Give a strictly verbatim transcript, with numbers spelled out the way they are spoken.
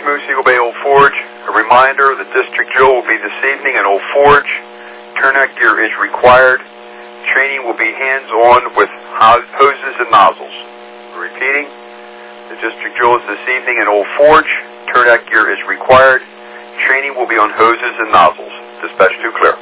Moose Eagle Bay Old Forge. A reminder, the district drill will be this evening in Old Forge. Turnout gear is required. Training will be hands-on with hoses and nozzles. Repeating, the district drill is this evening in Old Forge. Turnout gear is required. Training will be on hoses and nozzles. Dispatch two clear.